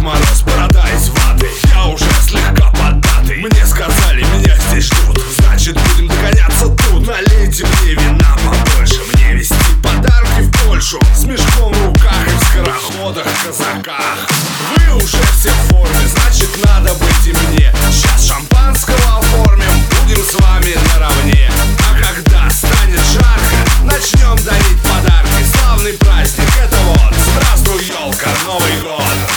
Мороз, борода из ваты. Я уже слегка поддатый. Мне сказали, меня здесь ждут. Значит, будем догоняться тут. Налейте мне вина побольше. Мне везти подарки в Польшу. С мешком в руках и в скороходах, казаках. Вы уже все в форме, значит, надо быть и мне. Сейчас шампанского оформим, будем с вами наравне. А когда станет жарко, начнем дарить подарки. Славный праздник, это вот. Здравствуй, елка, Новый год.